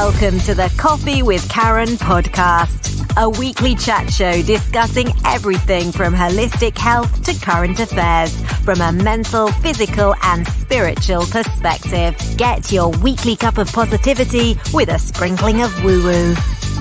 Welcome to the Coffee with Karen podcast, a weekly chat show discussing everything from holistic health to current affairs from a mental, physical and spiritual perspective. Get your weekly cup of positivity with a sprinkling of woo-woo.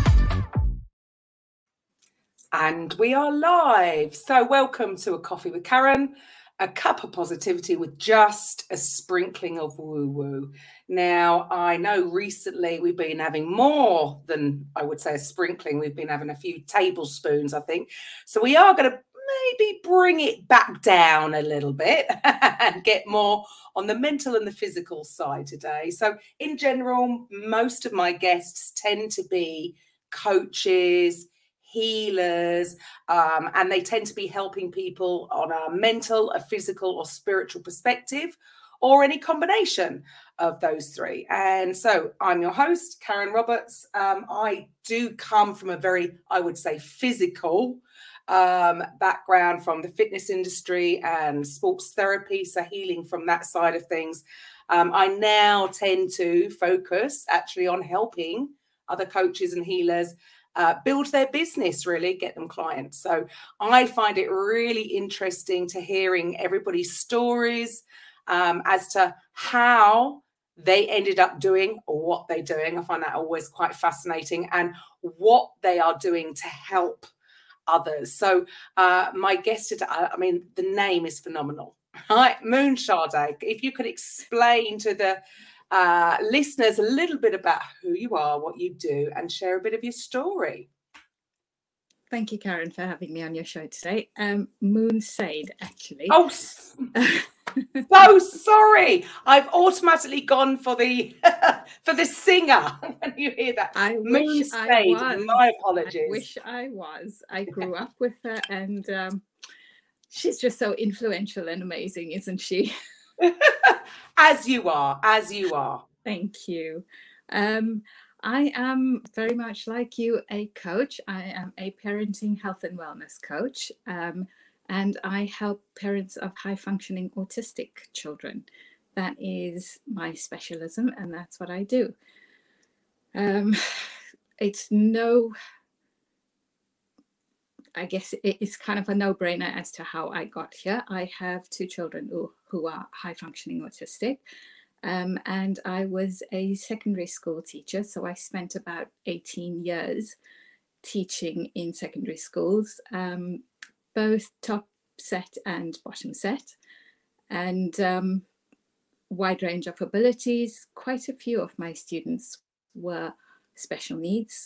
And we are live. So welcome to A Coffee with Karen, a cup of positivity with just a sprinkling of woo-woo. Now, I know recently we've been having more than, I would say, a sprinkling. We've been having a few tablespoons, I think. So we are going to maybe bring it back down a little bit and get more on the mental and the physical side today. So in general, most of my guests tend to be coaches, healers, and they tend to be helping people on a mental, a physical or spiritual perspective, or any combination of those three. And so I'm your host, Karen Roberts. I do come from a very, I would say, physical background from the fitness industry and sports therapy, so healing from that side of things. I now tend to focus actually on helping other coaches and healers build their business, really get them clients. So I find it really interesting to hearing everybody's stories as to how they ended up doing what they're doing. I find that always quite fascinating, and what they are doing to help others. So my guest today, I mean, the name is phenomenal, right? Moon Sade. If you could explain to the listeners a little bit about who you are, what you do, and share a bit of your story. Thank you, Karen, for having me on your show today. Moon Sade, actually. Oh, so sorry. I've automatically gone for the for the singer. When you hear that, Moon Sade. My apologies. I wish I was. I grew up with her, and she's just so influential and amazing, isn't she? As you are. Thank you. I am very much like you, a coach. I am a parenting health and wellness coach, and I help parents of high-functioning autistic children. That is my specialism, and that's what I do. I guess it's kind of a no-brainer as to how I got here. I have two children who are high-functioning autistic. And I was a secondary school teacher, so I spent about 18 years teaching in secondary schools, both top set and bottom set, and wide range of abilities. Quite a few of my students were special needs.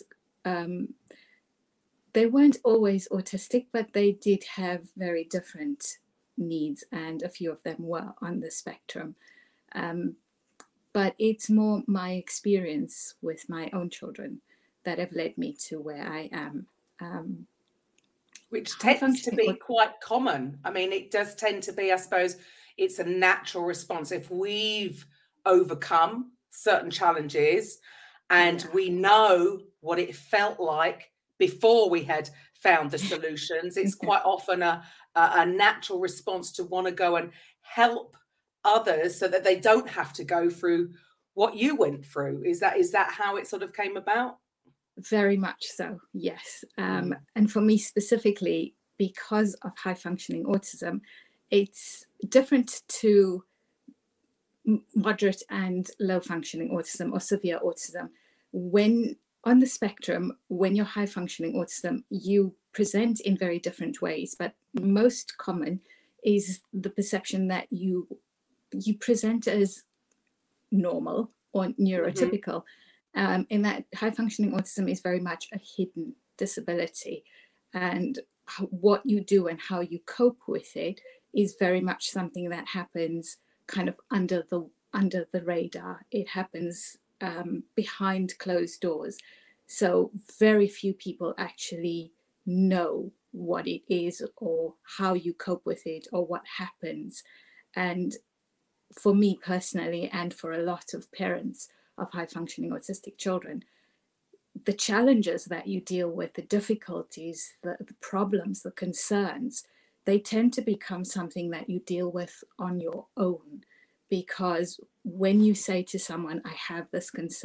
They weren't always autistic, but they did have very different needs, and a few of them were on the spectrum. But it's more my experience with my own children that have led me to where I am. Which tends to be quite common. I mean, it does tend to be, I suppose, it's a natural response. If we've overcome certain challenges and we know what it felt like before we had found the solutions, it's quite often a natural response to want to go and help others so that they don't have to go through what you went through. Is that how it sort of came about? Very much so, yes. And for me specifically, because of high functioning autism, it's different to moderate and low functioning autism or severe autism. When on the spectrum, when you're high functioning autism, you present in very different ways, but most common is the perception that you present as normal or neurotypical, in that high functioning autism is very much a hidden disability, and what you do and how you cope with it is very much something that happens kind of under the radar. It happens behind closed doors, so very few people actually know what it is or how you cope with it or what happens. And for me personally, and for a lot of parents of high-functioning autistic children, the challenges that you deal with, the difficulties, the problems, the concerns, they tend to become something that you deal with on your own. Because when you say to someone, I have this concern,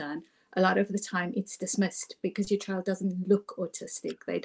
a lot of the time it's dismissed because your child doesn't look autistic. They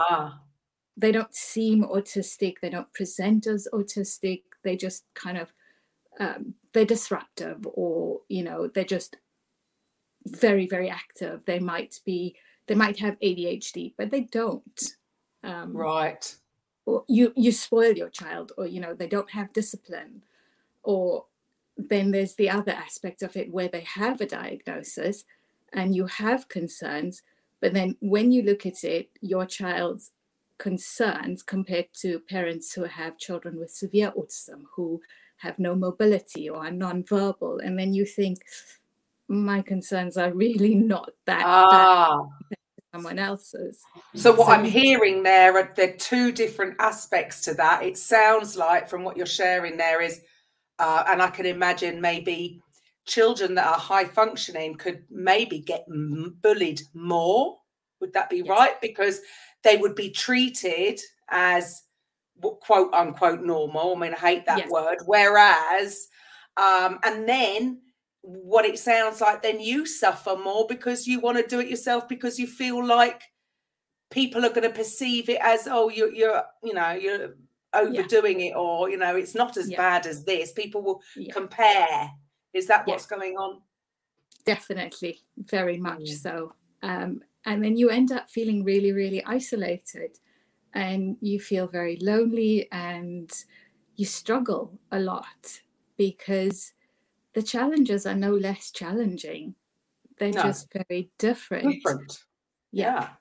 don't seem autistic. They don't present as autistic. They just kind of, they're disruptive, or, you know, they're just very, very active. They might have ADHD, but they don't. Right. Or you spoil your child, or, you know, they don't have discipline. Or then there's the other aspect of it where they have a diagnosis and you have concerns, but then when you look at it, your child's concerns compared to parents who have children with severe autism, who have no mobility or are non-verbal, and then you think, my concerns are really not that bad as someone else's. So what I'm hearing there are two different aspects to that. It sounds like from what you're sharing there is, and I can imagine maybe children that are high functioning could maybe get bullied more. Would that be right? Because they would be treated as quote unquote normal. I mean, I hate that word. Whereas, and then what it sounds like, then you suffer more because you want to do it yourself, because you feel like people are going to perceive it as, oh, you're overdoing it, or, you know, it's not as bad as this. People will compare. Is that what's going on? Definitely, very much so. And then you end up feeling really, really isolated, and you feel very lonely, and you struggle a lot because the challenges are no less challenging. They're just very different. Yeah.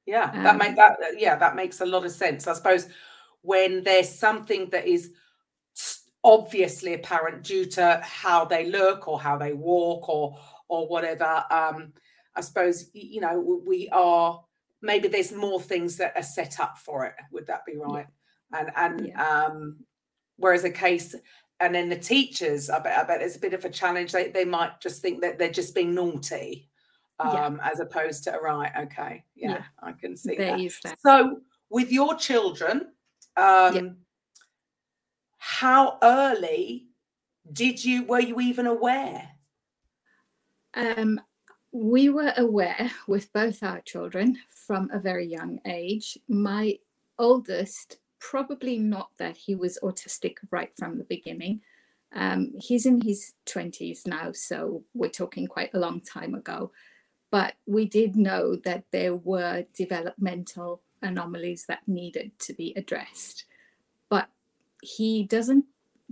That makes a lot of sense. I suppose when there's something that is obviously apparent due to how they look or how they walk or whatever, I suppose, you know, maybe there's more things that are set up for it. Would that be right? Whereas a case, and then the teachers, I bet there's a bit of a challenge. They might just think that they're just being naughty, as opposed to, right, okay, I can see that. So with your children, how early were you even aware? We were aware with both our children from a very young age. My oldest, probably not that he was autistic right from the beginning. He's in his 20s now, so we're talking quite a long time ago. But we did know that there were developmental anomalies that needed to be addressed. But he doesn't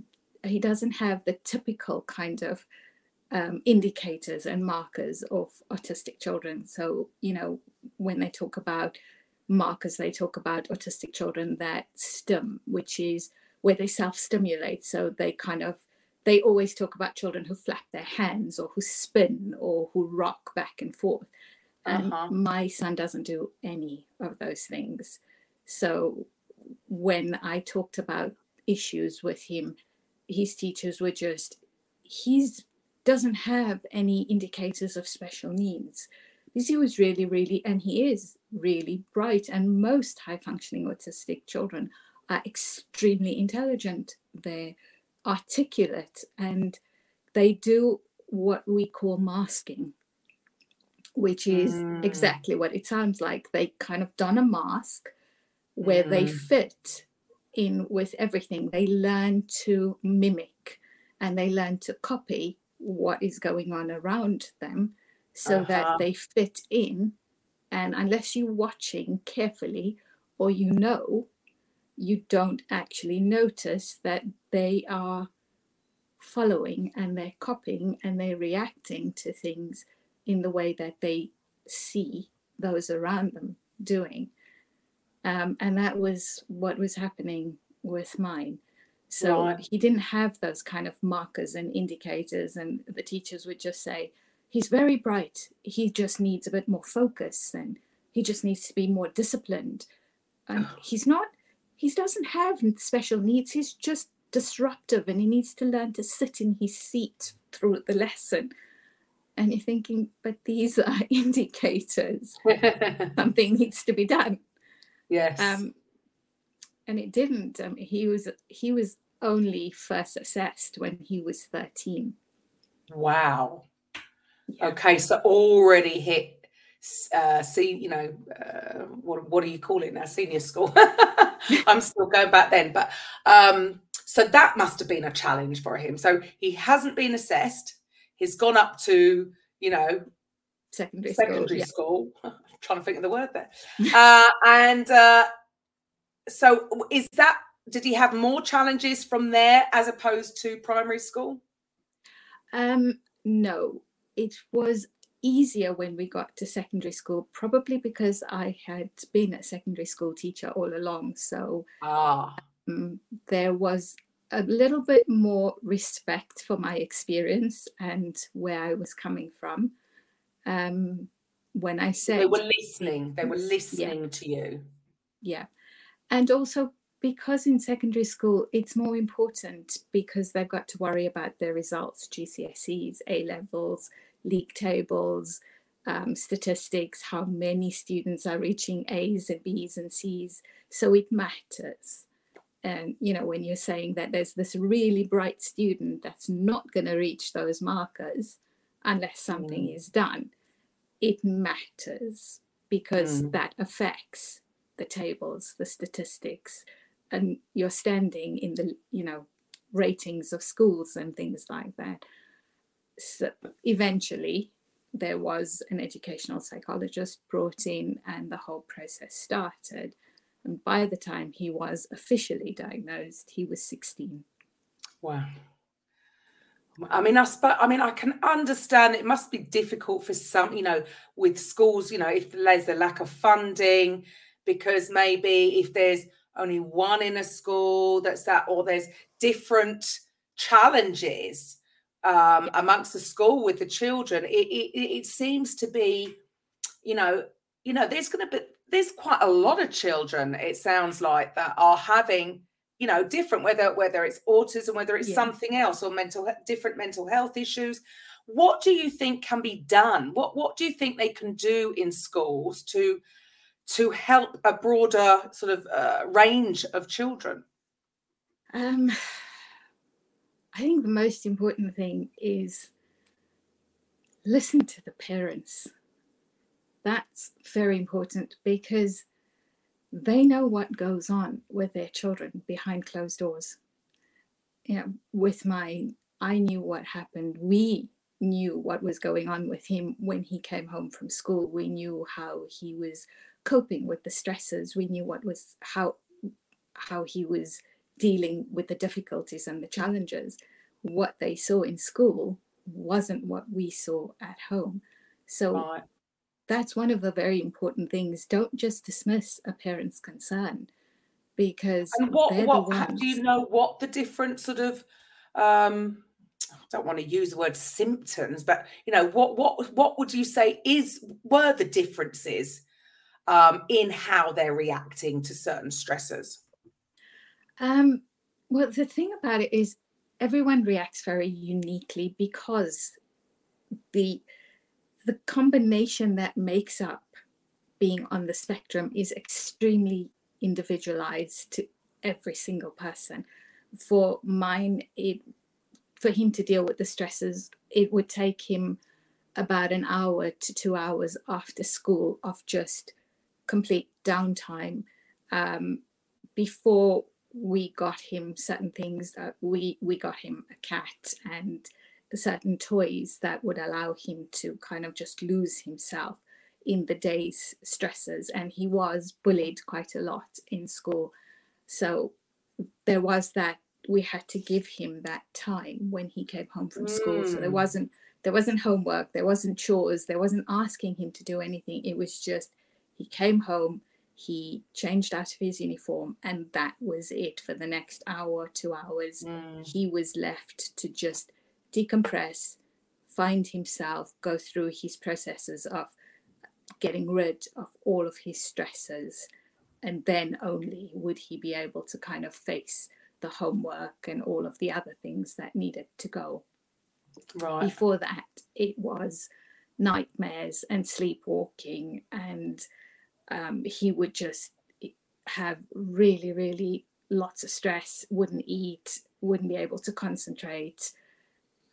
have the typical kind of indicators and markers of autistic children. So, you know, when they talk about markers, they talk about autistic children that stim, which is where they self-stimulate. So they always talk about children who flap their hands or who spin or who rock back and forth. And my son doesn't do any of those things. So when I talked about issues with him, his teachers were just, doesn't have any indicators of special needs, because he was really, really, and he is really bright. And most high-functioning autistic children are extremely intelligent. They're articulate, and they do what we call masking, which is exactly what it sounds like. They kind of don a mask where they fit in with everything. They learn to mimic and they learn to copy what is going on around them so that they fit in. And unless you're watching carefully, or you don't actually notice that they are following and they're copying and they're reacting to things in the way that they see those around them doing. And that was what was happening with mine. So he didn't have those kind of markers and indicators, and the teachers would just say, he's very bright, he just needs a bit more focus, and he just needs to be more disciplined. And he doesn't have special needs, he's just disruptive, and he needs to learn to sit in his seat through the lesson. And you're thinking, but these are indicators. Something needs to be done. Yes. And it didn't. He was only first assessed when he was 13. Wow. Yeah. Okay, so already hit, what do you call it now? Senior school. I'm still going back then, but so that must have been a challenge for him. So he hasn't been assessed. He's gone up to, secondary school. I'm trying to think of the word there. So did he have more challenges from there as opposed to primary school? No, it was easier when we got to secondary school, probably because I had been a secondary school teacher all along. So there was a little bit more respect for my experience and where I was coming from. When I said they were listening to you. Yeah. And also because in secondary school, it's more important because they've got to worry about their results, GCSEs, A-levels, league tables, statistics, how many students are reaching A's and B's and C's. So it matters. And, when you're saying that there's this really bright student that's not going to reach those markers unless something is done, it matters because that affects the tables, the statistics, and your standing in the, ratings of schools and things like that. So eventually there was an educational psychologist brought in and the whole process started. And by the time he was officially diagnosed, he was 16. Wow. I can understand it must be difficult for some, with schools, if there's a lack of funding, because maybe if there's only one in a school or there's different challenges amongst the school with the children, it seems to be, there's quite a lot of children, it sounds like, that are having different, whether it's autism, whether it's something else, or different mental health issues. What do you think can be done? What do you think they can do in schools to help a broader sort of range of children? I think the most important thing is listen to the parents. That's very important because they know what goes on with their children behind closed doors. With mine, I knew what happened. We knew what was going on with him when he came home from school. We knew how he was coping with the stresses. We knew how he was dealing with the difficulties and the challenges. What they saw in school wasn't what we saw at home. So that's one of the very important things. Don't just dismiss a parent's concern, because do you know what the different sort of I don't want to use the word symptoms, but what would you say were the differences in how they're reacting to certain stressors? Well, the thing about it is everyone reacts very uniquely because the combination that makes up being on the spectrum is extremely individualized to every single person. For mine, for him to deal with the stresses, it would take him about an hour to 2 hours after school of just complete downtime before we got him certain things. We got him a cat and certain toys that would allow him to kind of just lose himself in the day's stresses. And he was bullied quite a lot in school. So there was that, we had to give him that time when he came home from school. So there wasn't homework, there wasn't chores, there wasn't asking him to do anything. It was just, he came home, he changed out of his uniform, and that was it for the next hour, 2 hours. He was left to just decompress, find himself, go through his processes of getting rid of all of his stresses, and then only would he be able to kind of face the homework and all of the other things that needed to go. Right. Before that, it was nightmares and sleepwalking, and he would just have really, really lots of stress, wouldn't eat, wouldn't be able to concentrate.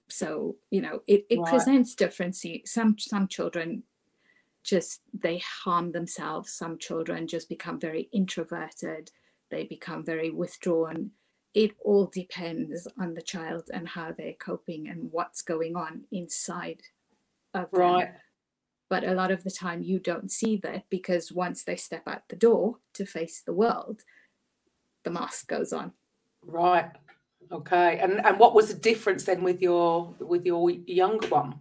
So, it Right. presents differently. Some children just, they harm themselves. Some children just become very introverted. They become very withdrawn. It all depends on the child and how they're coping and what's going on inside of them. Right. But a lot of the time you don't see that, because once they step out the door to face the world, the mask goes on. Right. Okay. And what was the difference then with your younger one?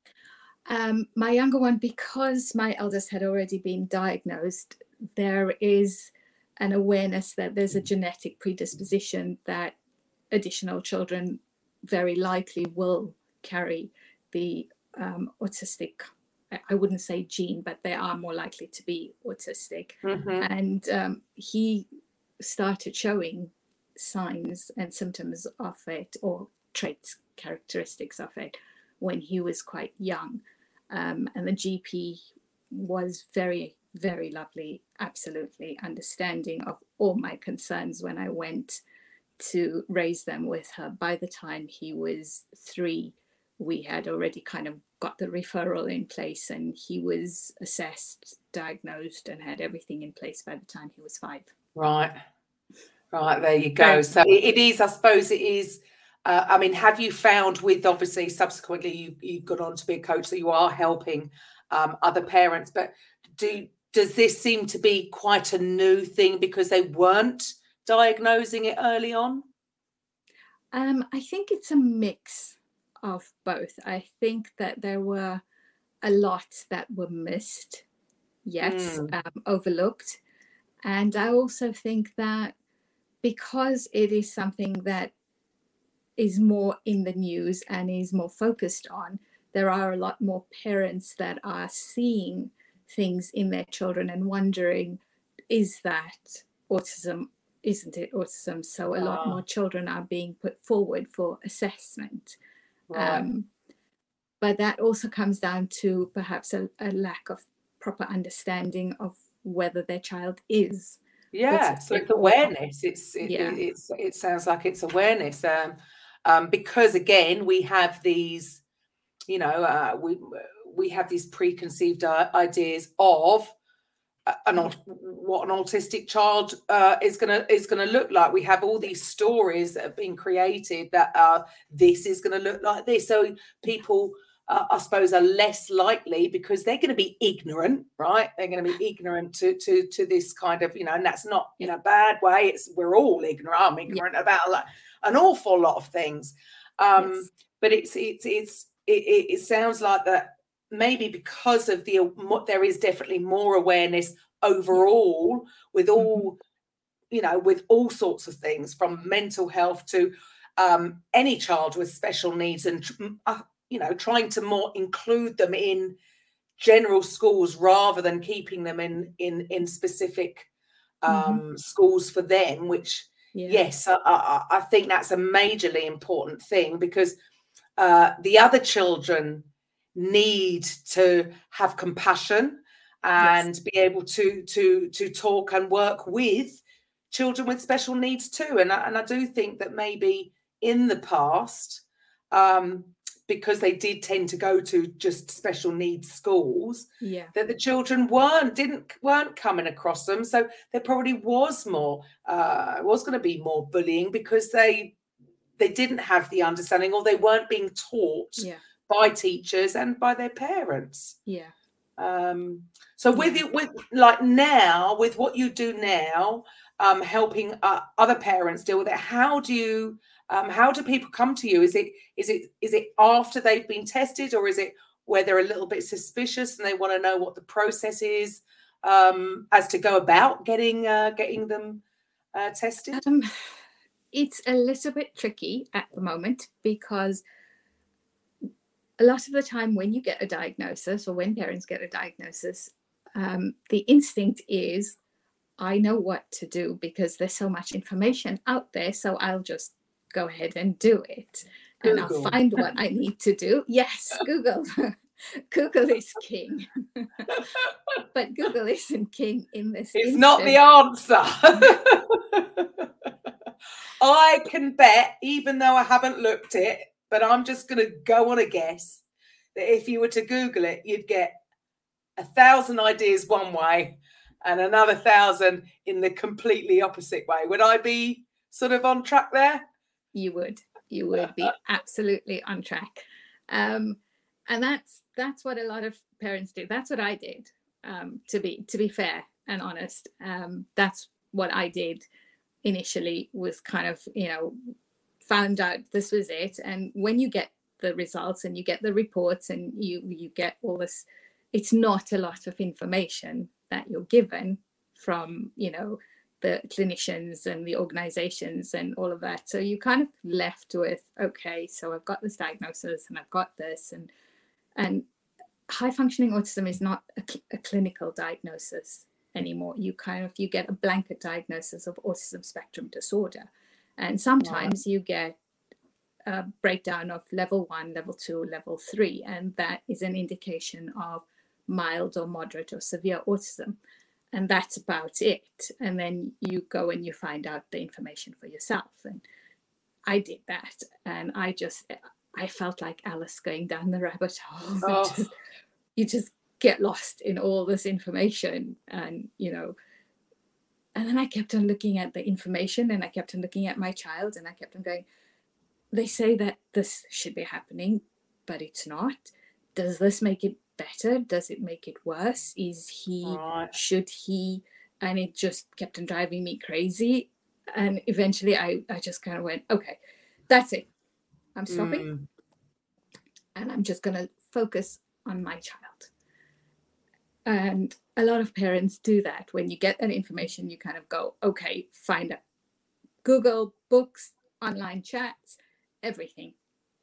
My younger one, because my eldest had already been diagnosed, there is an awareness that there's a genetic predisposition that additional children very likely will carry the autistic, I wouldn't say gene, but they are more likely to be autistic. Mm-hmm. And he started showing signs and symptoms of it, or traits, characteristics of it, when he was quite young. And the GP was very, very lovely, absolutely understanding of all my concerns when I went to raise them with her. By the time he was 3, we had already kind of got the referral in place, and he was assessed, diagnosed, and had everything in place by the time he was 5. Right. There you go. So it is, I suppose it is. I mean, have you found with, obviously subsequently you've gone on to be a coach, so you are helping other parents, but does this seem to be quite a new thing because they weren't diagnosing it early on? I think it's a mix of both. I think that there were a lot that were missed, yes, overlooked. And I also think that because it is something that is more in the news and is more focused on, there are a lot more parents that are seeing things in their children and wondering, is that autism? Isn't it autism? So a lot more children are being put forward for assessment. Right. But that also comes down to perhaps a lack of proper understanding of whether their child is. Yeah, so it's awareness. It sounds like it's awareness. Because again, we have these, we have these preconceived ideas of what an autistic child is gonna look like. We have all these stories that have been created that this is going to look like this. So people, I suppose, are less likely, because they're going to be ignorant, right? They're going to be ignorant to this kind of, and that's not in a bad way. We're all ignorant. I'm ignorant about an awful lot of things. But it sounds like that maybe because of there is definitely more awareness overall with all, with all sorts of things, from mental health to any child with special needs, and trying to more include them in general schools rather than keeping them in specific schools for them, which yes, I think that's a majorly important thing, because the other children need to have compassion and be able to talk and work with children with special needs too. And I do think that maybe in the past, because they did tend to go to just special needs schools, that the children weren't coming across them. So there probably was more, was going to be more bullying, because they didn't have the understanding, or they weren't being taught by teachers and by their parents. So with now, with what you do now, helping other parents deal with it, how do people come to you? Is it after they've been tested, or is it where they're a little bit suspicious and they want to know what the process is as to go about getting them tested? It's a little bit tricky at the moment, because a lot of the time when you get a diagnosis, or when parents get a diagnosis, the instinct is, I know what to do because there's so much information out there, so I'll just go ahead and do it. And I'll find what I need to do. Yes, Google. Google is king. But Google isn't king in this instance. It's not the answer. I can bet, even though I haven't looked it, but I'm just going to go on a guess that if you were to Google it, you'd get 1,000 ideas one way and another 1,000 in the completely opposite way. Would I be sort of on track there? You would be absolutely on track. And that's what a lot of parents do. That's what I did, to be fair and honest. That's what I did initially, was kind of, found out this was it. And when you get the results and you get the reports and you get all this, it's not a lot of information that you're given from, the clinicians and the organizations and all of that. So you kind of left with, okay, so I've got this diagnosis and I've got this, and high functioning autism is not a clinical diagnosis anymore. You get a blanket diagnosis of autism spectrum disorder. And sometimes you get a breakdown of level 1, level 2, level 3, and that is an indication of mild or moderate or severe autism. And that's about it. And then you go and you find out the information for yourself. And I did that. And I felt like Alice going down the rabbit hole. Oh. You just get lost in all this information. And, and then I kept on looking at the information, and I kept on looking at my child, and I kept on going, they say that this should be happening, but it's not. Does this make it better? Does it make it worse? Should he? And it just kept on driving me crazy. And eventually I just kind of went, okay, that's it. I'm stopping. And I'm just going to focus on my child. And a lot of parents do that. When you get that information, you kind of go, okay, find out. Google, books, online chats, everything.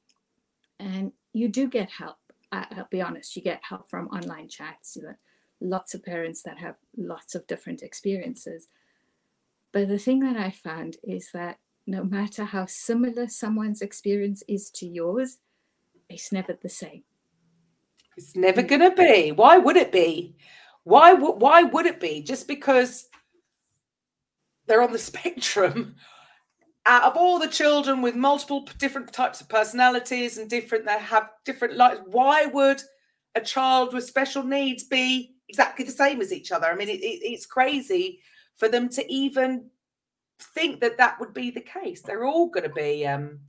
And you do get help. I'll be honest, you get help from online chats. Lots of parents that have lots of different experiences. But the thing that I found is that no matter how similar someone's experience is to yours, it's never the same. It's never going to be. Why would it be? Why would it be? Just because they're on the spectrum? Out of all the children with multiple different types of personalities and they have different lives, why would a child with special needs be exactly the same as each other? I mean, it's crazy for them to even think that would be the case. They're all going to be,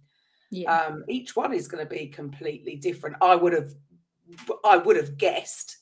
each one is going to be completely different. I would have guessed,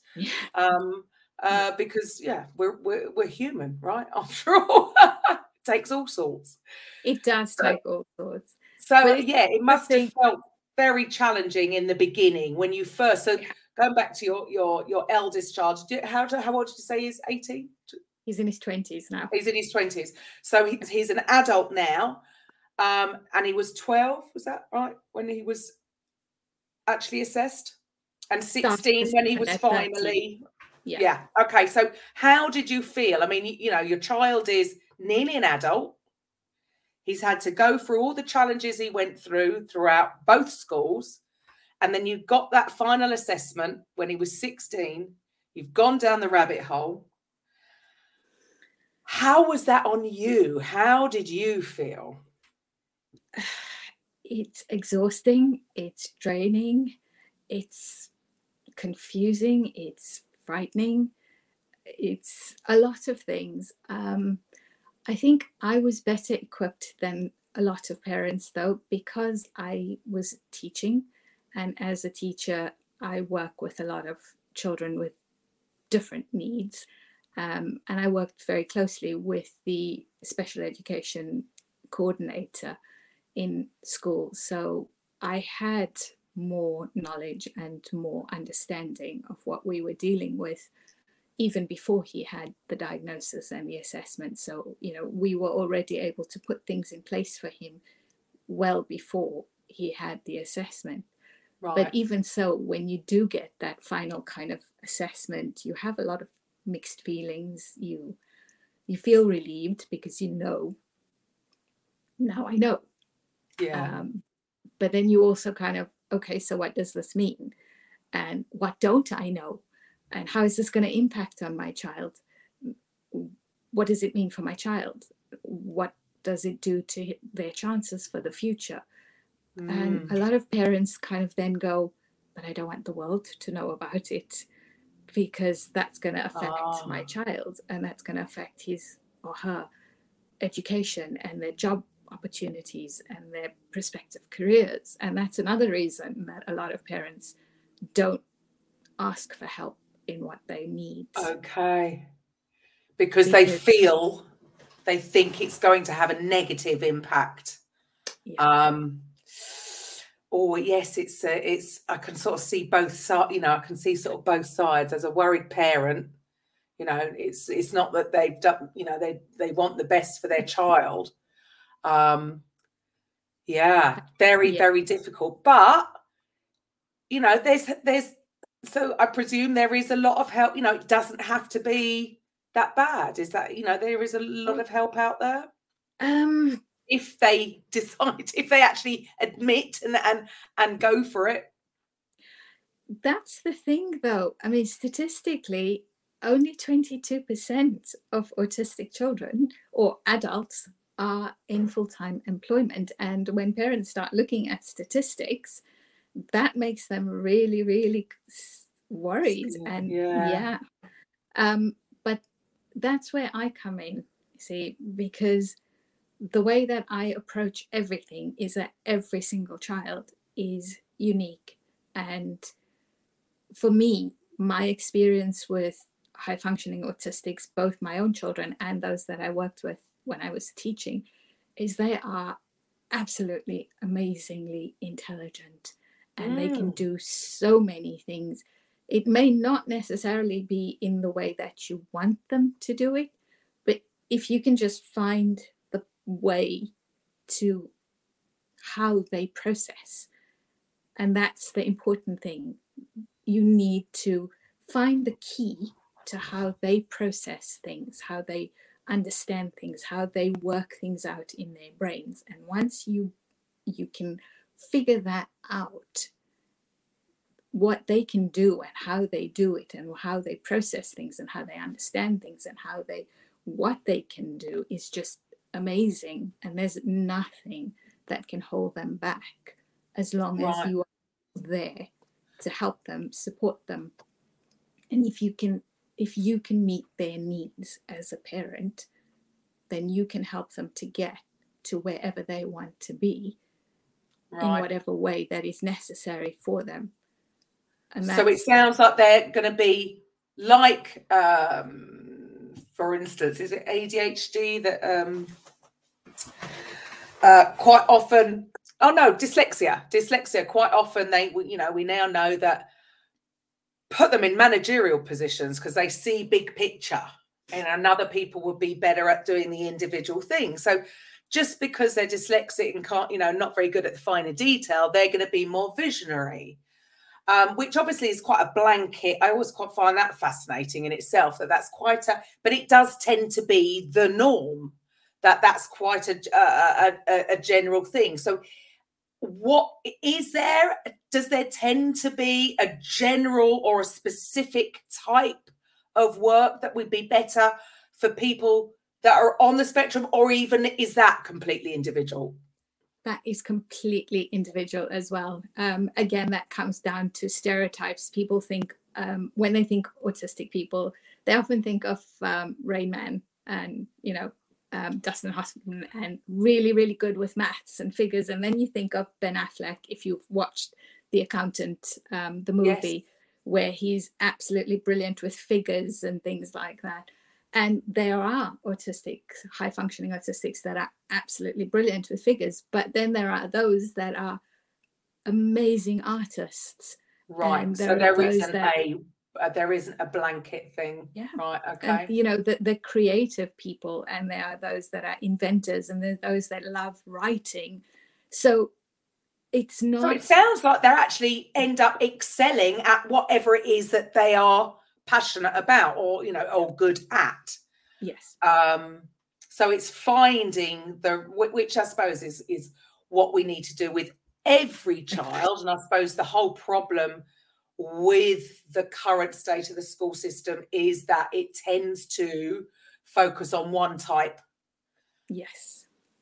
because we're human, right? After all. Takes all sorts. It does take all sorts. So it must have felt very challenging in the beginning when you first. So going back to your eldest child, how old did you say he's 18? He's in his 20s now. He's in his 20s. So he's an adult now, and he was 12. Was that right when he was actually assessed? And 16 when he was finally. Yeah. Okay. So how did you feel? I mean, your child is nearly an adult. He's had to go through all the challenges he went throughout both schools. And then you got that final assessment when he was 16. You've gone down the rabbit hole. How was that on you? How did you feel? It's exhausting. It's draining. It's confusing. It's frightening. It's a lot of things. I think I was better equipped than a lot of parents, though, because I was teaching. And as a teacher, I work with a lot of children with different needs. And I worked very closely with the special education coordinator in school. So I had more knowledge and more understanding of what we were dealing with even before he had the diagnosis and the assessment. So, we were already able to put things in place for him well before he had the assessment. Right. But even so, when you do get that final kind of assessment, you have a lot of mixed feelings. You feel relieved because now I know. Yeah. But then you also kind of, okay, so what does this mean? And what don't I know? And how is this going to impact on my child? What does it mean for my child? What does it do to their chances for the future? And a lot of parents kind of then go, but I don't want the world to know about it, because that's going to affect my child, and that's going to affect his or her education and their job opportunities and their prospective careers. And that's another reason that a lot of parents don't ask for help in what they need. Okay. Because they think it's going to have a negative impact. Yeah. Oh yes, it's I can sort of see both sides, I can see sort of both sides. As a worried parent, it's not that they've done, they want the best for their child. Very difficult. But there's so I presume there is a lot of help. It doesn't have to be that bad. Is that there is a lot of help out there? If they decide, if they actually admit and go for it. That's the thing, though. I mean, statistically, only 22% of autistic children or adults are in full-time employment. And when parents start looking at statistics, that makes them really, really worried. But that's where I come in, see, because the way that I approach everything is that every single child is unique. And for me, my experience with high functioning autistics, both my own children and those that I worked with when I was teaching, is they are absolutely amazingly intelligent, and they can do so many things. It may not necessarily be in the way that you want them to do it, but if you can just find the way to how they process, and that's the important thing. You need to find the key to how they process things, how they understand things, how they work things out in their brains. And once you can figure that out, what they can do and how they do it and how they process things and how they understand things and what they can do is just amazing. And there's nothing that can hold them back as long as you are there to help them, support them. And if you can meet their needs as a parent, then you can help them to get to wherever they want to be in whatever way that is necessary for them. And so it sounds like they're going to be like, for instance, is it ADHD that quite often, dyslexia quite often we now know that put them in managerial positions because they see big picture, and other people would be better at doing the individual things. So just because they're dyslexic and can't, not very good at the finer detail, they're going to be more visionary, which obviously is quite a blanket. I always quite find that fascinating in itself, that's quite but it does tend to be the norm, that's quite a general thing. So does there tend to be a general or a specific type of work that would be better for people that are on the spectrum, or even is that completely individual? That is completely individual as well. Again, that comes down to stereotypes. People think, when they think autistic people, they often think of Rain Man and, Dustin Hoffman, and really, really good with maths and figures. And then you think of Ben Affleck, if you've watched The Accountant, the movie, where he's absolutely brilliant with figures and things like that. And there are high functioning autistics that are absolutely brilliant with figures. But then there are those that are amazing artists. Right. So there isn't a blanket thing. Yeah. Right. Okay. And, the creative people, and there are those that are inventors, and there's those that love writing. So it's not. So it sounds like they actually end up excelling at whatever it is that they are passionate about, or or good at. Yes. So it's finding which I suppose is what we need to do with every child. And I suppose the whole problem with the current state of the school system is that it tends to focus on one type. Yes.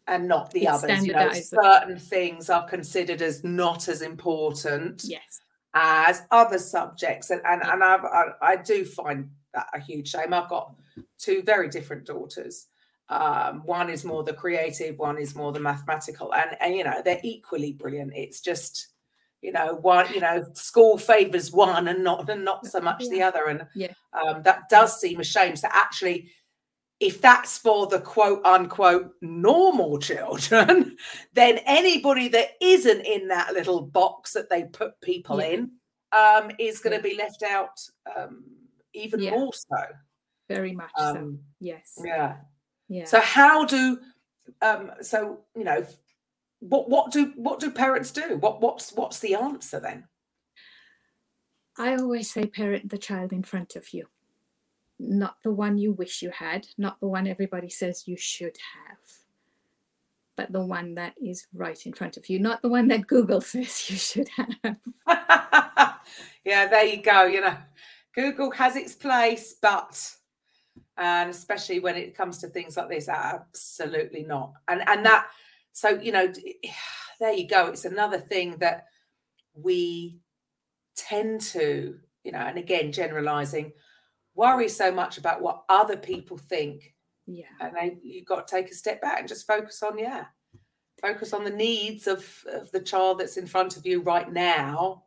and not the It's others. You know, standardized. certain things are considered as not as important Yes. as other subjects, and I do find that a huge shame. I've got two very different daughters. One is more the creative, one is more the mathematical, and you know, they're equally brilliant. It's just, you know, one, you know, school favors one and not so much the other, and that does seem a shame. So actually, if that's for the quote unquote normal children, then anybody that isn't in that little box that they put people in is going to be left out even more so. Very much so. Yes. Yeah. Yeah. So how do so, you know, what do parents do? What's the answer then? I always say parent the child in front of you. Not the one you wish you had, not the one everybody says you should have, but the one that is right in front of you, not the one that Google says you should have. Yeah, there you go. You know, Google has its place, but and especially when it comes to things like this, absolutely not. And that, so, you know, there you go. It's another thing that we tend to, you know, and again, generalizing, worry so much about what other people think. Yeah. And you've got to take a step back and just focus on the needs of the child that's in front of you right now,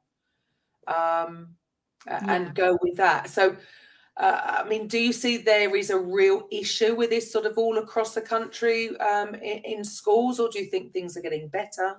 and go with that. So, I mean, do you see there is a real issue with this sort of all across the country in schools, or do you think things are getting better?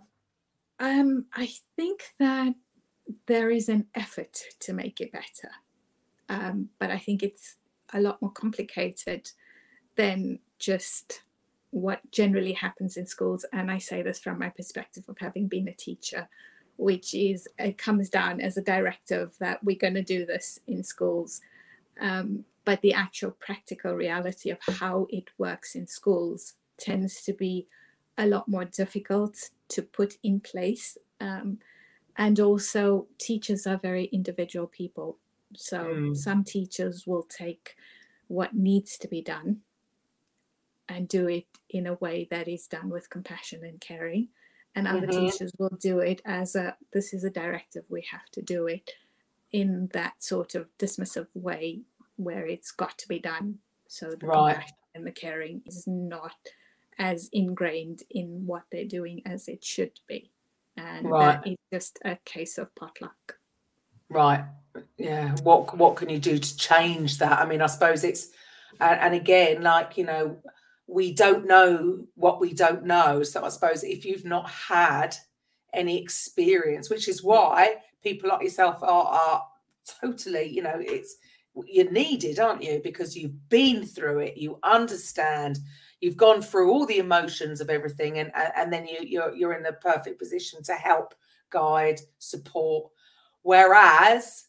I think that there is an effort to make it better. But I think it's a lot more complicated than just what generally happens in schools. And I say this from my perspective of having been a teacher, which is, it comes down as a directive that we're going to do this in schools. But the actual practical reality of how it works in schools tends to be a lot more difficult to put in place. And also, teachers are very individual people. So some teachers will take what needs to be done and do it in a way that is done with compassion and caring. And other teachers will do it as this is a directive, we have to do it in that sort of dismissive way where it's got to be done. So the compassion and the caring is not as ingrained in what they're doing as it should be. And that is just a case of potluck. Right. Yeah. What can you do to change that? I mean, I suppose it's, and again, like, you know, we don't know what we don't know. So I suppose if you've not had any experience, which is why people like yourself are totally, you know, you're needed, aren't you? Because you've been through it, you understand, you've gone through all the emotions of everything, and then you're in the perfect position to help, guide, support. Whereas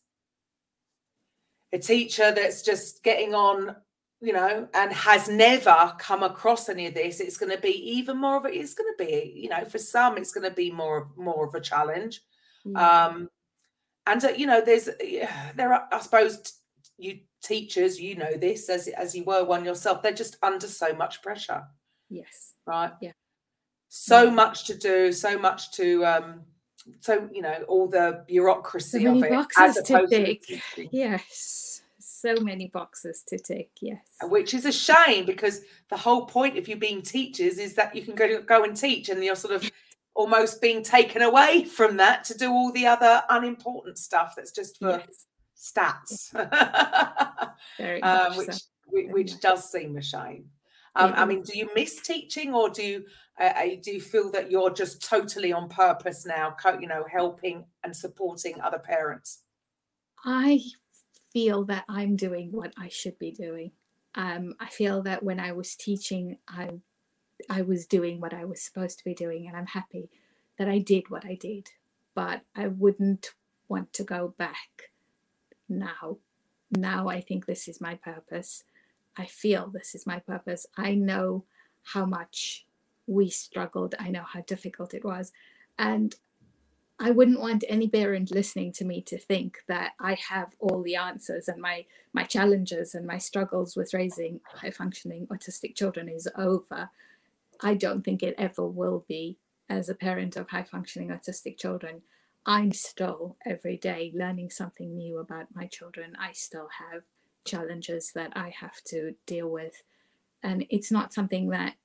a teacher that's just getting on, you know, and has never come across any of this, it's going to be even more of it. It's going to be, you know, for some, it's going to be more of a challenge. And you know, there are, I suppose, you teachers, you know this as you were one yourself. They're just under so much pressure. Yes. Right. Yeah. So much to do, so much to. So, you know, all the bureaucracy of it. Boxes to tick. Yes. So many boxes to tick. Yes. Which is a shame, because the whole point of you being teachers is that you can go and teach, and you're sort of almost being taken away from that to do all the other unimportant stuff that's just for stats. Very which does seem a shame. I mean, do you miss teaching, or do you feel that you're just totally on purpose now, you know, helping and supporting other parents? I feel that I'm doing what I should be doing. I feel that when I was teaching, I was doing what I was supposed to be doing, and I'm happy that I did what I did. But I wouldn't want to go back now. Now I think this is my purpose. I feel this is my purpose. I know how much we struggled. I know how difficult it was. And I wouldn't want any parent listening to me to think that I have all the answers, and my challenges and my struggles with raising high-functioning autistic children is over. I don't think it ever will be. As a parent of high functioning autistic children, I'm still every day learning something new about my children. I still have challenges that I have to deal with. And it's not something that,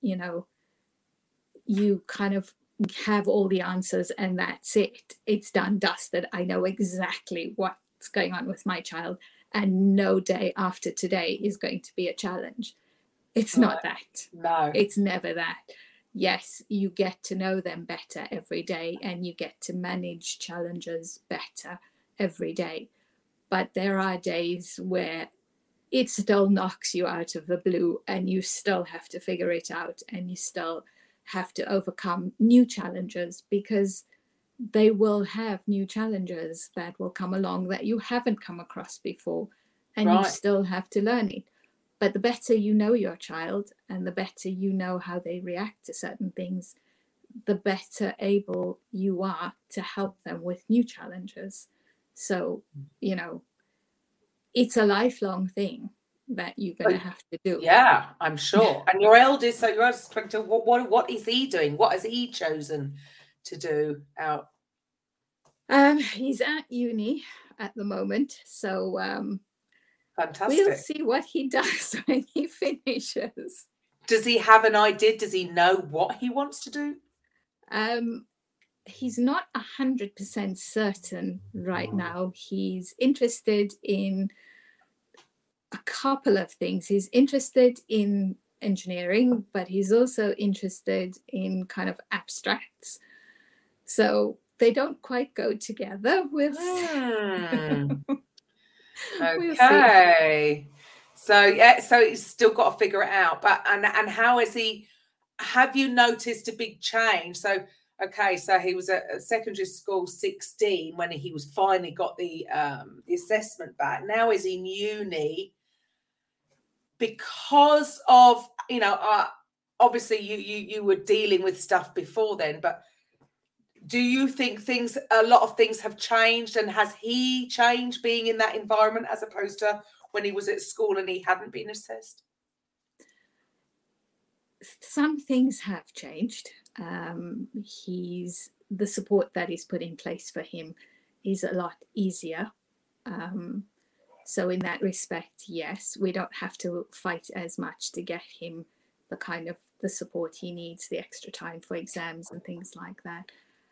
you kind of have all the answers and that's it. It's done, dusted. I know exactly what's going on with my child, and no day after today is going to be a challenge. It's not that. No. It's never that. Yes, you get to know them better every day and you get to manage challenges better every day. But there are days where it still knocks you out of the blue and you still have to figure it out, and you still have to overcome new challenges, because they will have new challenges that will come along that you haven't come across before, and you still have to learn it. But the better you know your child and the better you know how they react to certain things, the better able you are to help them with new challenges. So, it's a lifelong thing that you're going to have to do. Yeah, I'm sure. And your eldest, so your eldest 22, what is he doing? What has he chosen to do out? He's at uni at the moment, so fantastic. We'll see what he does when he finishes. Does he have an idea? Does he know what he wants to do? He's not 100% certain right now. He's interested in a couple of things. He's interested in engineering, but he's also interested in kind of abstracts. So they don't quite go together. We'll see. Okay. So he's still got to figure it out. But and how is he? Have you noticed a big change? So so he was at secondary school 16 when he was finally got the assessment back. Now he's in uni because of obviously you were dealing with stuff before then, but do you think a lot of things have changed, and has he changed being in that environment as opposed to when he was at school and he hadn't been assessed? Some things have changed. The support that is put in place for him is a lot easier. So in that respect, yes, we don't have to fight as much to get him the kind of the support he needs, the extra time for exams and things like that.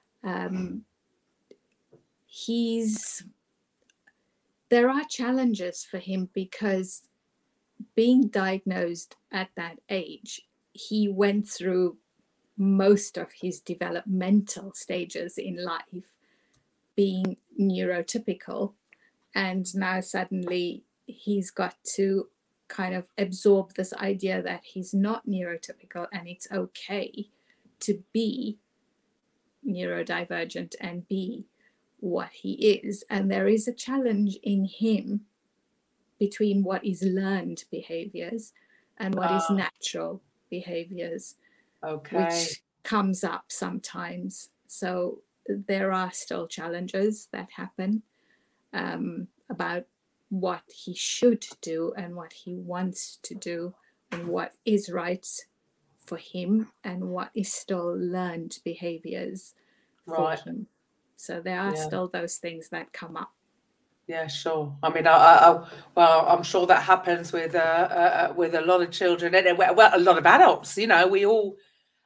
There are challenges for him because being diagnosed at that age, he went through most of his developmental stages in life being neurotypical, and now suddenly he's got to kind of absorb this idea that he's not neurotypical and it's okay to be neurodivergent and be what he is. And there is a challenge in him between what is learned behaviors and what is natural behaviors, which comes up sometimes. So there are still challenges that happen about what he should do and what he wants to do and what is right for him and what is still learned behaviors for him. So there are still those things that come up. Yeah, sure. I mean, well, I'm sure that happens with a lot of children, and well, a lot of adults. We all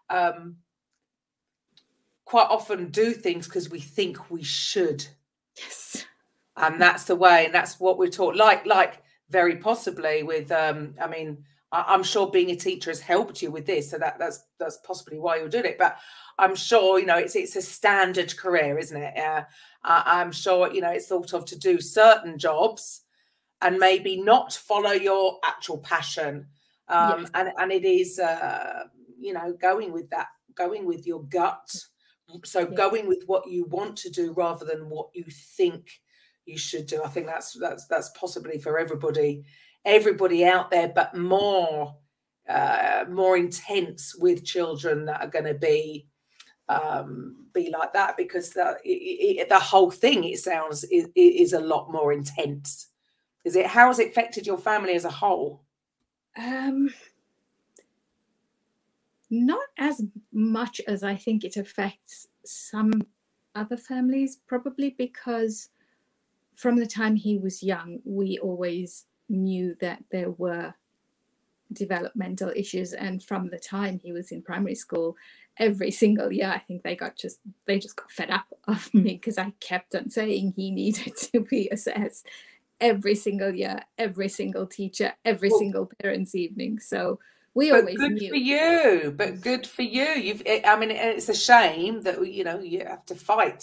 quite often do things because we think we should. Yes. And that's the way, and that's what we're taught. Like very possibly with, I mean, I'm sure being a teacher has helped you with this, so that's possibly why you're doing it. But I'm sure it's a standard career, isn't it? I'm sure it's thought of to do certain jobs and maybe not follow your actual passion, Yes. and it is going with your gut. So going with what you want to do rather than what you think you should do. I think that's possibly for everybody out there, but more intense with children that are going to be like that, because the whole thing, it sounds, is a lot more intense. Is it? How has it affected your family as a whole? Not as much as I think it affects some other families, probably because from the time he was young, we always knew that there were developmental issues, and from the time he was in primary school, every single year I think they just got fed up of me because I kept on saying he needed to be assessed every single year, every single teacher, every single parents' evening. So we always good knew. For you, but good for you. I mean, it's a shame that you have to fight.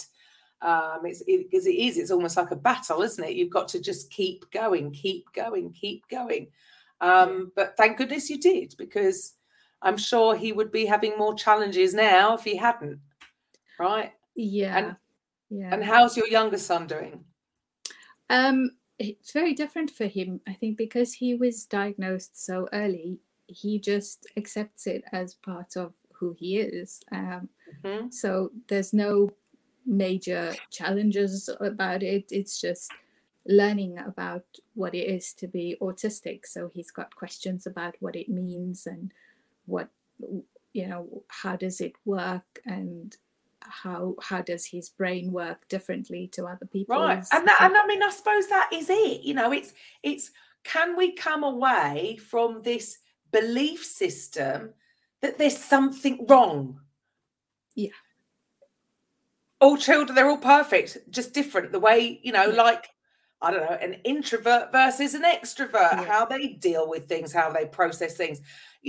It's almost like a battle, isn't it? You've got to just keep going. But thank goodness you did, because I'm sure he would be having more challenges now if he hadn't, right? Yeah. And how's your younger son doing? It's very different for him, I think, because he was diagnosed so early. He just accepts it as part of who he is. So there's no major challenges about it. It's just learning about what it is to be autistic. So he's got questions about what it means and what, how does it work, and how does his brain work differently to other people's. Right. And I mean, I suppose that is it. It's can we come away from this belief system that there's something wrong? Yeah. All children, they're all perfect, just different. The way, like, I don't know, an introvert versus an extrovert, how they deal with things, how they process things,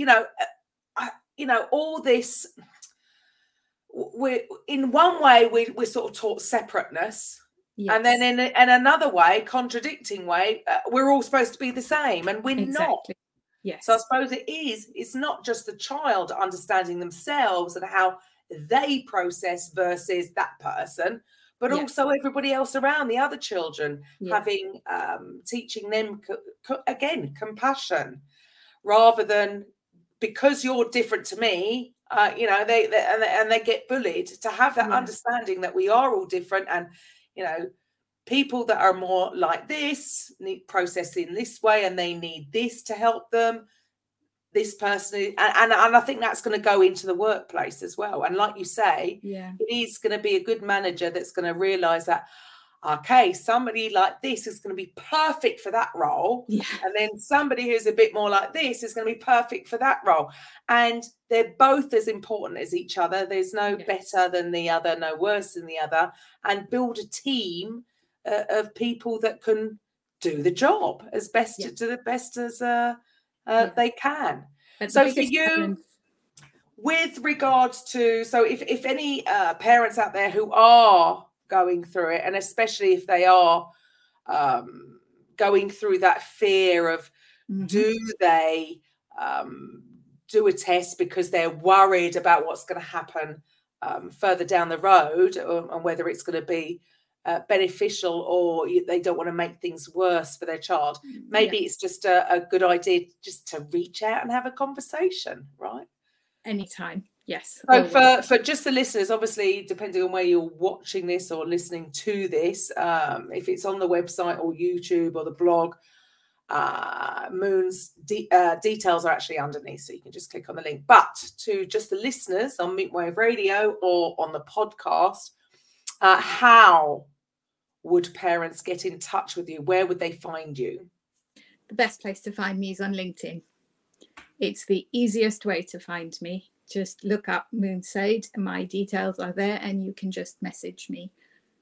all this. We're in one way we're sort of taught separateness, and then in another way, contradicting way, we're all supposed to be the same, and we're not. Yes. So I suppose it's not just the child understanding themselves and how they process versus that person, but also everybody else around, the other children, having teaching them again compassion, rather than because you're different to me. They get bullied, to have that understanding that we are all different, and people that are more like this need processing this way, and they need this to help them. This person, and I think that's going to go into the workplace as well. And like you say, it is going to be a good manager that's going to realize that, okay, somebody like this is going to be perfect for that role. And then somebody who's a bit more like this is going to be perfect for that role. And they're both as important as each other. There's no better than the other, no worse than the other. And build a team of people that can do the job as best as they can. So for you, with regards to, so if any parents out there who are going through it, and especially if they are going through that fear of do they do a test because they're worried about what's going to happen further down the road, and whether it's going to be beneficial, or they don't want to make things worse for their child, maybe it's just a good idea just to reach out and have a conversation, right? Anytime. Yes. So for just the listeners, obviously, depending on where you're watching this or listening to this, if it's on the website or YouTube or the blog, Moon's details are actually underneath, so you can just click on the link. But to just the listeners on Meatwave Radio or on the podcast, how would parents get in touch with you? Where would they find you? The best place to find me is on LinkedIn. It's the easiest way to find me. Just look up Moon Said. My details are there, and you can just message me.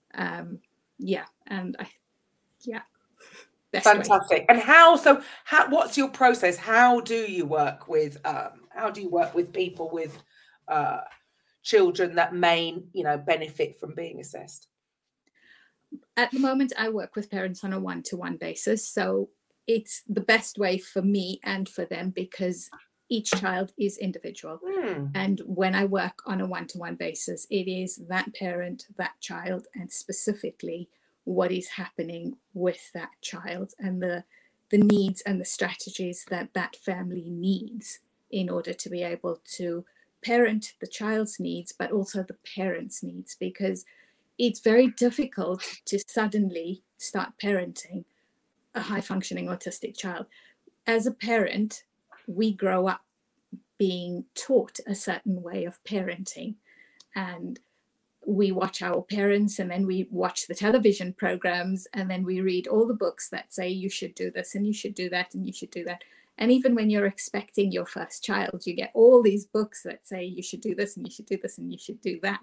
Fantastic. And what's your process? How do you work with people with children that may benefit from being assessed? At the moment, I work with parents on a one-to-one basis, so it's the best way for me and for them, because each child is individual. And when I work on a one-to-one basis, it is that parent, that child, and specifically what is happening with that child, and the needs and the strategies that family needs in order to be able to parent the child's needs, but also the parents' needs, because it's very difficult to suddenly start parenting a high-functioning autistic child. As a parent, we grow up being taught a certain way of parenting, and we watch our parents, and then we watch the television programs, and then we read all the books that say you should do this and you should do that and you should do that. And even when you're expecting your first child, you get all these books that say you should do this and you should do this and you should do that.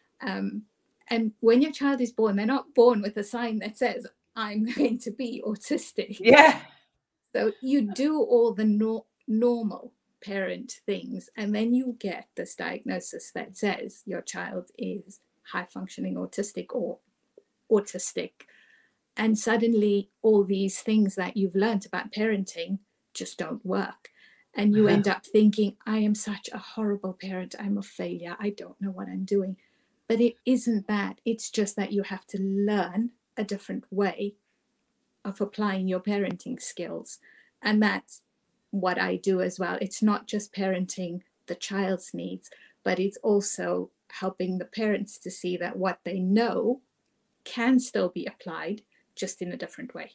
And when your child is born, they're not born with a sign that says, I'm going to be autistic. Yeah. So you do all the normal parent things, and then you get this diagnosis that says your child is high functioning autistic or autistic. And suddenly all these things that you've learned about parenting just don't work. And you end up thinking, I am such a horrible parent. I'm a failure. I don't know what I'm doing. But it isn't that. It's just that you have to learn a different way of applying your parenting skills. And that's what I do as well. It's not just parenting the child's needs, but it's also helping the parents to see that what they know can still be applied, just in a different way.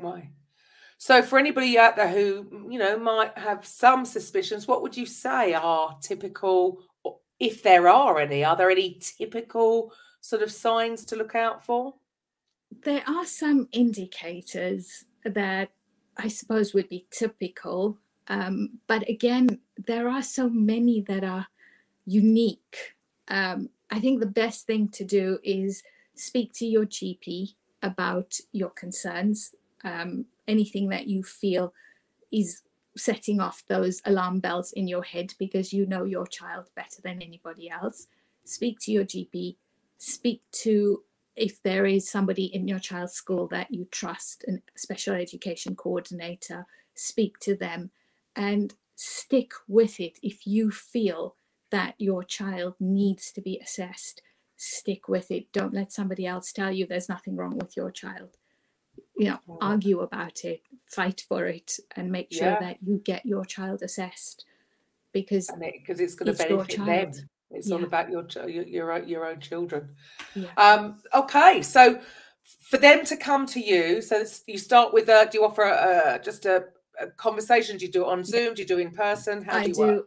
So for anybody out there who, might have some suspicions, what would you say are typical, if there are there any typical sort of signs to look out for? There are some indicators that I suppose would be typical. But again, there are so many that are unique. I think the best thing to do is speak to your GP about your concerns, anything that you feel is setting off those alarm bells in your head because you know your child better than anybody else. Speak to your GP, speak to, if there is somebody in your child's school that you trust, a special education coordinator, speak to them and stick with it. If you feel that your child needs to be assessed, stick with it. Don't let somebody else tell you there's nothing wrong with your child. Argue about it, fight for it, and make sure that you get your child assessed because it's going to benefit them. It's all about your own children. Yeah. Okay, so for them to come to you, so you start with do you offer just a conversation? Do you do it on Zoom? Do you do it in person? How do you work?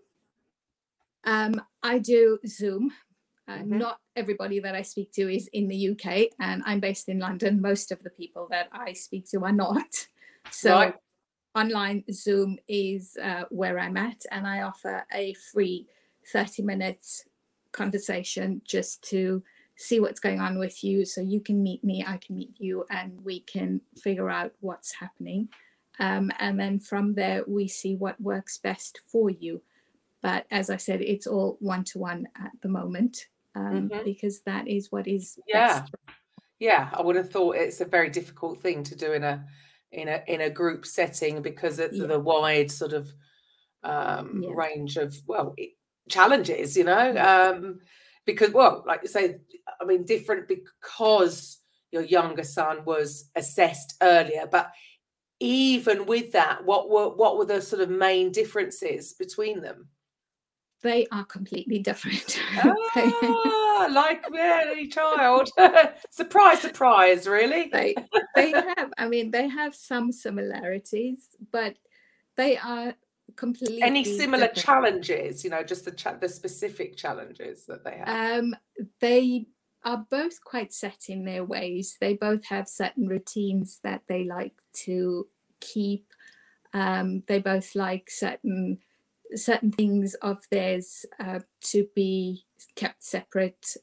I do Zoom. Not everybody that I speak to is in the UK, and I'm based in London. Most of the people that I speak to are not. So online Zoom is where I'm at, and I offer a free 30-minute conversation just to see what's going on with you. So you can meet me, I can meet you, and we can figure out what's happening. And then from there, we see what works best for you. But as I said, it's all one-to-one at the moment. Because that is what is best. Yeah, I would have thought it's a very difficult thing to do in a group setting because of the wide sort of range of challenges, because like you say, I mean, different because your younger son was assessed earlier, but even with that, what were the sort of main differences between them? They are completely different. Like any child. Surprise, really. They have some similarities, but they are completely Any similar different. challenges, just the specific challenges that they have? They are both quite set in their ways. They both have certain routines that they like to keep. They both like certain things of theirs to be kept separate.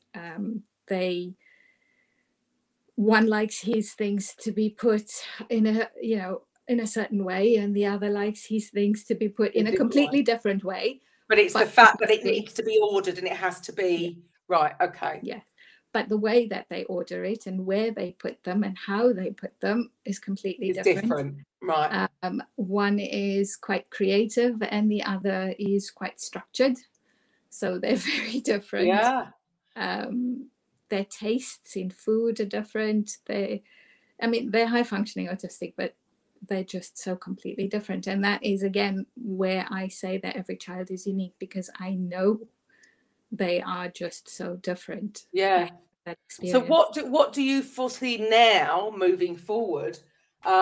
One likes his things to be put in a certain way, and the other likes his things to be put in a completely different way. But it's the fact that it needs to be ordered and it has to be right. Okay. Yeah. But the way that they order it and where they put them and how they put them is completely different. Right. One is quite creative and the other is quite structured. So they're very different. Yeah. Their tastes in food are different. They're high functioning autistic, but they're just so completely different. And that is, again, where I say that every child is unique, because I know they are just so different. Yeah. So what do you foresee now moving forward?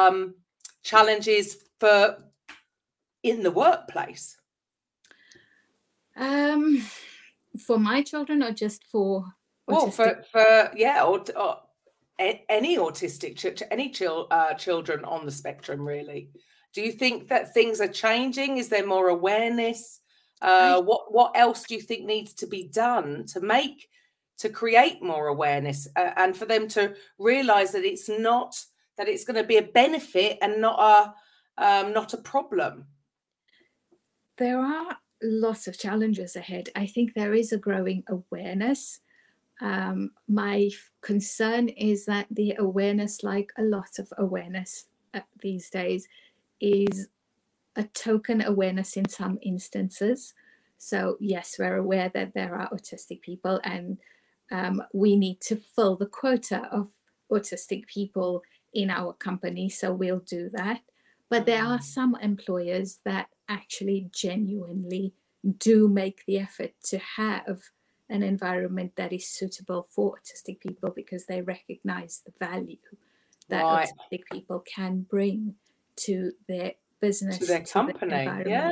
Challenges for in the workplace? For my children, or just for Well, autistic? or any autistic children on the spectrum, really. Do you think that things are changing? Is there more awareness? I What else do you think needs to be done to create more awareness, and for them to realize that it's going to be a benefit and not a problem? There are lots of challenges ahead. I think there is a growing awareness. My concern is that the awareness, like a lot of awareness these days, is a token awareness in some instances. So yes, we're aware that there are autistic people, and we need to fill the quota of autistic people in our company, so we'll do that. But there are some employers that actually genuinely do make the effort to have an environment that is suitable for autistic people, because they recognize the value that autistic people can bring to their business, to their company.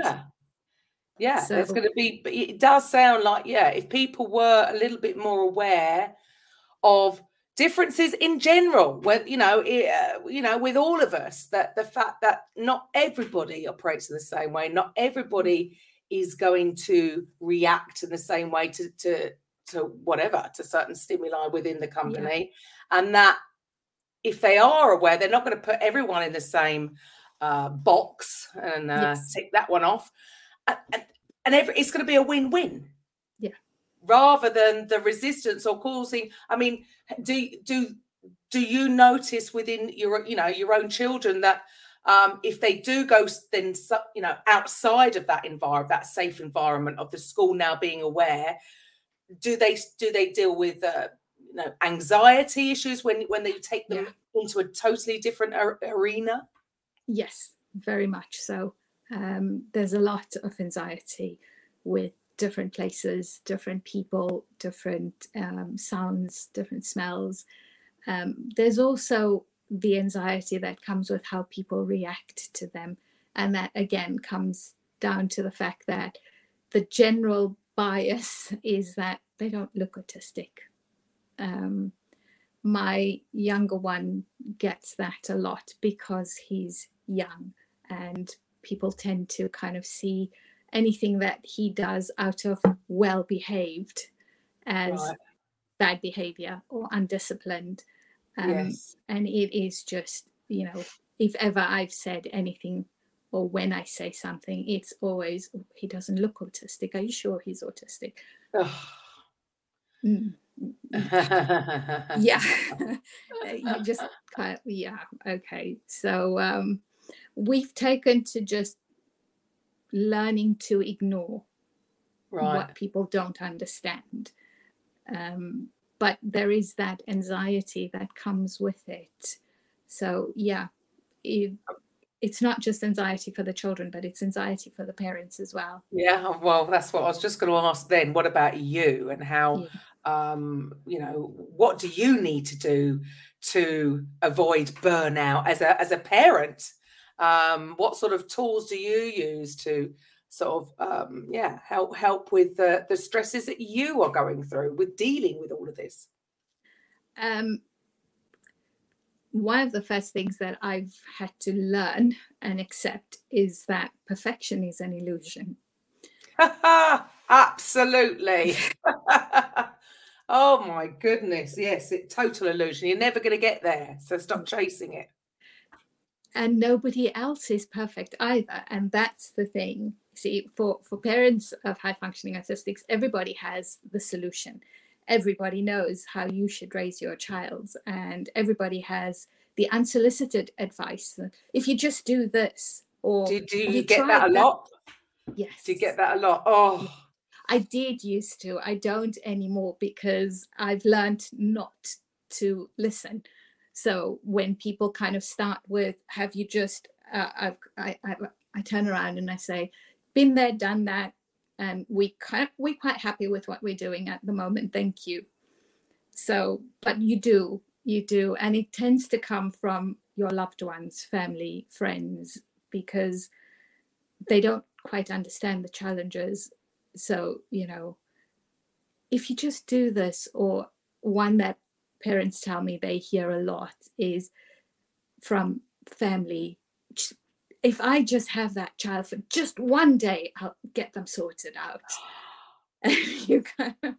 So, there's going to be, but it does sound like, if people were a little bit more aware of differences in general, where with all of us, that the fact that not everybody operates in the same way, not everybody is going to react in the same way to certain stimuli within the company, and that if they are aware, they're not going to put everyone in the same box and tick that one off, and it's going to be a win-win, rather than the resistance or causing. I mean, do you notice within your own children that if they do go then outside of that environment, that safe environment of the school, now being aware, do they deal with anxiety issues when they take them into a totally different arena? Yes, very much so. There's a lot of anxiety with different places, different people, different sounds, different smells. There's also the anxiety that comes with how people react to them. And that, again, comes down to the fact that the general bias is that they don't look autistic. My younger one gets that a lot because he's young, and people tend to kind of see anything that he does out of well-behaved as bad behavior or undisciplined. And it is just, if ever I've said anything, or when I say something, it's always, he doesn't look autistic. Are you sure he's autistic? Yeah. You just kind of, okay. So we've taken to just learning to ignore what people don't understand. But there is that anxiety that comes with it. So it's not just anxiety for the children, but it's anxiety for the parents as well. Yeah, well, that's what I was just going to ask then. What about you, and how, what do you need to do to avoid burnout as a parent? What sort of tools do you use to sort of, help with the stresses that you are going through with dealing with all of this? One of the first things that I've had to learn and accept is that perfection is an illusion. Absolutely. Oh my goodness. Yes, it's total illusion. You're never going to get there. So stop chasing it. And nobody else is perfect either. And that's the thing. See, for parents of high functioning autistics, everybody has the solution. Everybody knows how you should raise your child, and everybody has the unsolicited advice. If you just do this, or do you get that a lot? Yes. Do you get that a lot? Oh, I did used to. I don't anymore, because I've learned not to listen. So when people kind of start with, have you just, I turn around and I say, been there, done that. And we're quite happy with what we're doing at the moment. Thank you. So, but you do. And it tends to come from your loved ones, family, friends, because they don't quite understand the challenges. So, if you just do this, or one that parents tell me they hear a lot is from family, if I just have that child for just one day, I'll get them sorted out. And you kind of...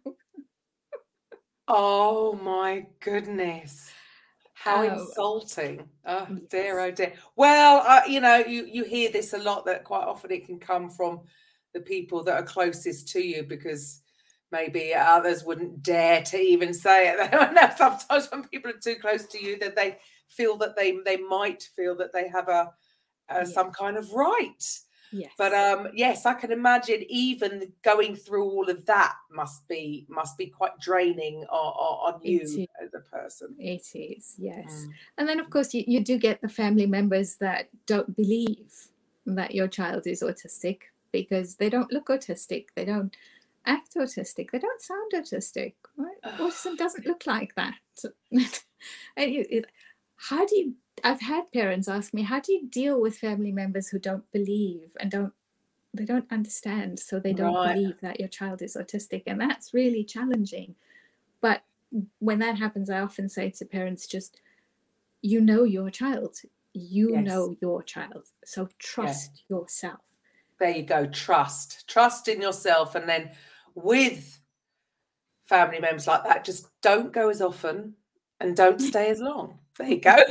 Oh my goodness. How insulting. Oh dear, oh dear. Well, you hear this a lot, that quite often it can come from the people that are closest to you, because maybe others wouldn't dare to even say it. Sometimes when people are too close to you, that they feel that they might feel that they have some kind of right. Yes. But yes, I can imagine even going through all of that must be quite draining on you as a person. It is, yes. And then of course you do get the family members that don't believe that your child is autistic, because they don't look autistic, they don't act autistic, they don't sound autistic. Right? Autism doesn't look like that. And I've had parents ask me, how do you deal with family members who don't believe and they don't understand, so they don't believe that your child is autistic? And that's really challenging. But when that happens, I often say to parents, just, your child, know your child, so trust yourself. There you go. Trust in yourself. And then with family members like that, just don't go as often and don't stay as long. There you go.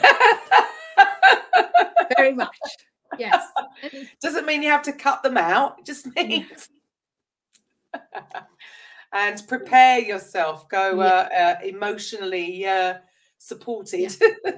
Very much. Yes. Doesn't mean you have to cut them out. It just means and prepare yourself. Go emotionally supported.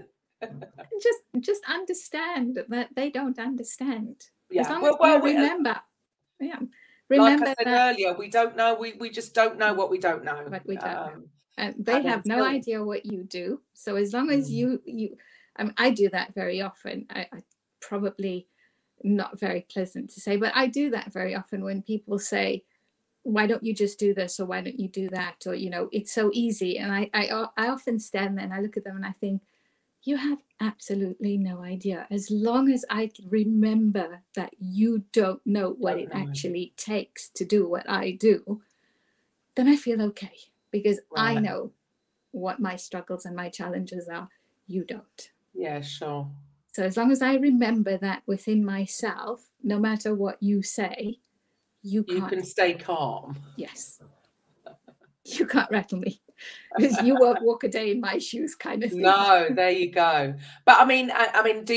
Just understand that they don't understand. Yeah. As long as you remember. Remember, like I said earlier, we don't know. We just don't know what we don't know. But we don't know. And they have no idea what you do. So as long as you I do that very often. I probably not very pleasant to say, but I do that very often when people say, why don't you just do this, or why don't you do that, or it's so easy. And I often stand there and I look at them and I think, you have absolutely no idea. As long as I remember that you don't know what it actually takes to do what I do, then I feel okay, because I know what my struggles and my challenges are. You don't. Yeah, sure. So as long as I remember that within myself, no matter what you say, you can stay calm. Yes. You can't rattle me, because you won't walk a day in my shoes, kind of thing. No, there you go. But I mean, do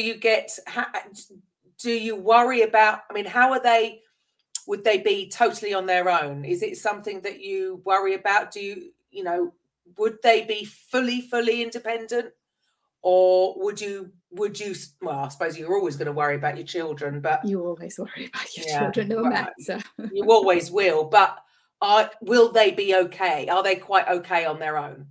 you worry about, how are they, would they be totally on their own? Is it something that you worry about? Do you, would they be fully independent? Or would you, well, I suppose you're always going to worry about your children, but you always worry about your children, no matter. You always will, but will they be okay? Are they quite okay on their own?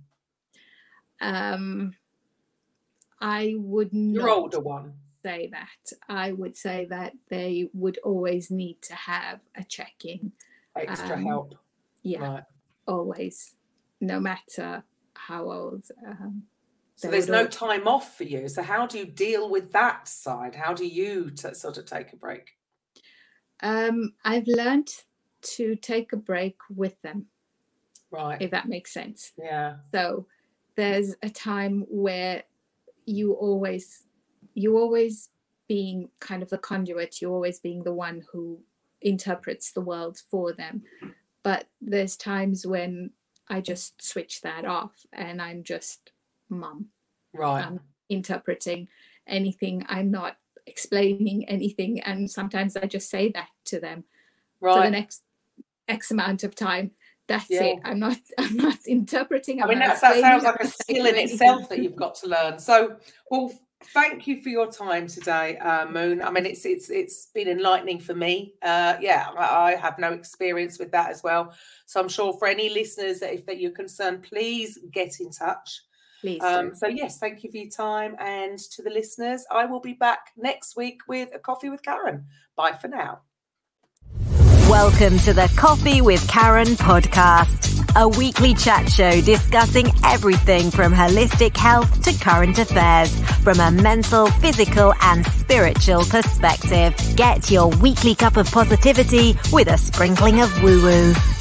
I would not. Your older one. Say that. I would say that they would always need to have a check-in. Extra help. Yeah, right. Always, no matter how old. So there's no time off for you. So how do you deal with that side? How do you sort of take a break? I've learned to take a break with them. Right. If that makes sense. Yeah. So there's a time where you always being kind of the conduit, you're always being the one who interprets the world for them. But there's times when I just switch that off and I'm just mum. Right. I'm interpreting anything. I'm not explaining anything. And sometimes I just say that to them. Right. For the next X amount of time. That's it. I'm not interpreting. That sounds like a skill in itself that you've got to learn. So, well, thank you for your time today, Moon. It's been enlightening for me. I have no experience with that as well. So I'm sure for any listeners that you're concerned, please get in touch. Please. So yes, thank you for your time. And to the listeners, I will be back next week with a Coffee with Karen. Bye for now. Welcome to the Coffee with Karen podcast, a weekly chat show discussing everything from holistic health to current affairs from a mental, physical and spiritual perspective. Get your weekly cup of positivity with a sprinkling of woo-woo.